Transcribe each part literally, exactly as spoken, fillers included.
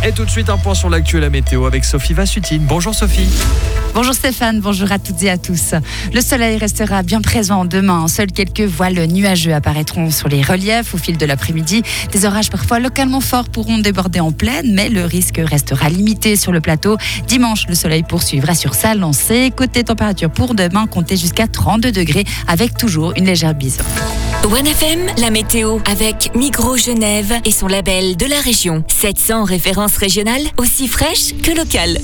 Et tout de suite, un point sur l'actu et la météo avec Sophie Vassutine. Bonjour Sophie. Bonjour Stéphane, bonjour à toutes et à tous. Le soleil restera bien présent demain. Seuls quelques voiles nuageux apparaîtront sur les reliefs au fil de l'après-midi. Des orages parfois localement forts pourront déborder en plaine, mais le risque restera limité sur le plateau. Dimanche, le soleil poursuivra sur sa lancée. Côté température pour demain, comptez jusqu'à trente-deux degrés avec toujours une légère bise. One F M, la météo avec Migros Genève et son label de la région. sept cents références régionales aussi fraîches que locales.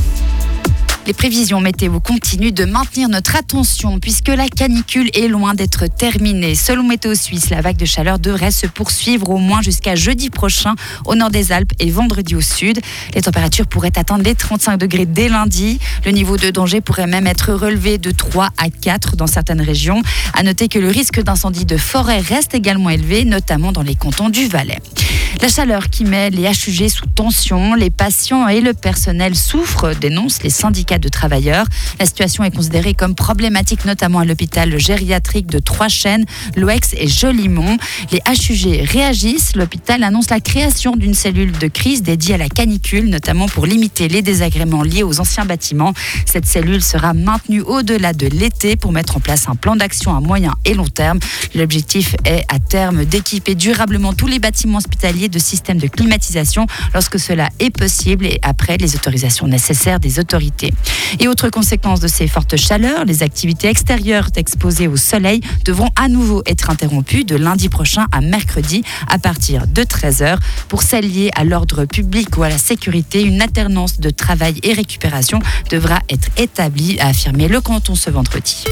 Les prévisions météo continuent de maintenir notre attention puisque la canicule est loin d'être terminée. Selon Météo Suisse, la vague de chaleur devrait se poursuivre au moins jusqu'à jeudi prochain au nord des Alpes et vendredi au sud. Les températures pourraient atteindre les trente-cinq degrés dès lundi. Le niveau de danger pourrait même être relevé de trois à quatre dans certaines régions. À noter que le risque d'incendie de forêt reste également élevé, notamment dans les cantons du Valais. La chaleur qui met les H U G sous tension, les patients et le personnel souffrent, dénoncent les syndicats de travailleurs. La situation est considérée comme problématique, notamment à l'hôpital gériatrique de Trois-Chênes, l'O E X et Jolimont. Les H U G réagissent. L'hôpital annonce la création d'une cellule de crise dédiée à la canicule, notamment pour limiter les désagréments liés aux anciens bâtiments. Cette cellule sera maintenue au-delà de l'été pour mettre en place un plan d'action à moyen et long terme. L'objectif est à terme d'équiper durablement tous les bâtiments hospitaliers de systèmes de climatisation lorsque cela est possible et après les autorisations nécessaires des autorités. Et autre conséquence de ces fortes chaleurs, les activités extérieures exposées au soleil devront à nouveau être interrompues de lundi prochain à mercredi à partir de treize heures. Pour celles liées à l'ordre public ou à la sécurité, une alternance de travail et récupération devra être établie, a affirmé le canton ce vendredi.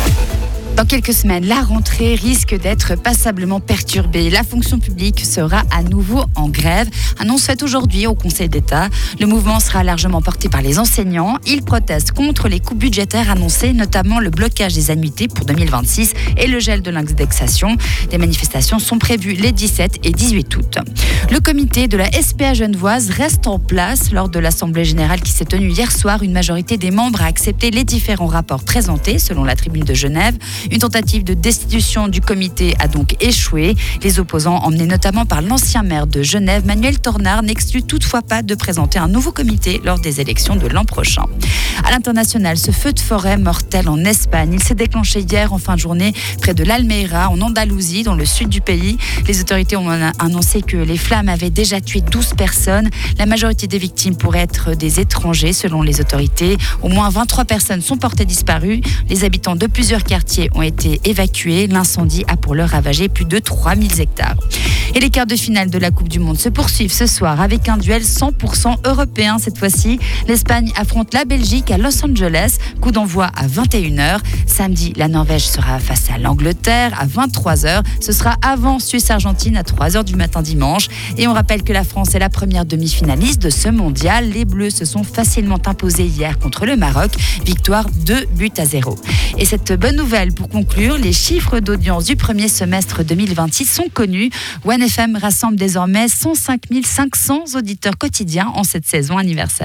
Dans quelques semaines, la rentrée risque d'être passablement perturbée. La fonction publique sera à nouveau en grève. Annonce faite aujourd'hui au Conseil d'État. Le mouvement sera largement porté par les enseignants. Ils protestent contre les coupes budgétaires annoncées, notamment le blocage des annuités pour deux mille vingt-six et le gel de l'indexation. Les manifestations sont prévues les dix-sept et dix-huit août. Le comité de la S P A genevoise reste en place. Lors de l'Assemblée générale qui s'est tenue hier soir, une majorité des membres a accepté les différents rapports présentés, selon la Tribune de Genève. Une tentative de destitution du comité a donc échoué. Les opposants, emmenés notamment par l'ancien maire de Genève, Manuel Tornard, n'excluent toutefois pas de présenter un nouveau comité lors des élections de l'an prochain. À l'international, ce feu de forêt mortel en Espagne, il s'est déclenché hier en fin de journée près de l'Almeira, en Andalousie, dans le sud du pays. Les autorités ont annoncé que les flammes avaient déjà tué douze personnes. La majorité des victimes pourraient être des étrangers, selon les autorités. Au moins vingt-trois personnes sont portées disparues. Les habitants de plusieurs quartiers ont été évacués. L'incendie a pour l'heure ravagé plus de trois mille hectares. Et les quarts de finale de la Coupe du Monde se poursuivent ce soir avec un duel cent pour cent européen cette fois-ci. L'Espagne affronte la Belgique à Los Angeles. Coup d'envoi à vingt et une heures. Samedi, la Norvège sera face à l'Angleterre à vingt-trois heures. Ce sera avant Suisse-Argentine à trois heures du matin dimanche. Et on rappelle que la France est la première demi-finaliste de ce mondial. Les Bleus se sont facilement imposés hier contre le Maroc. Victoire deux buts à zéro. Et cette bonne nouvelle pour conclure, les chiffres d'audience du premier semestre deux mille vingt-six sont connus. One F M rassemble désormais cent cinq mille cinq cents auditeurs quotidiens en cette saison anniversaire.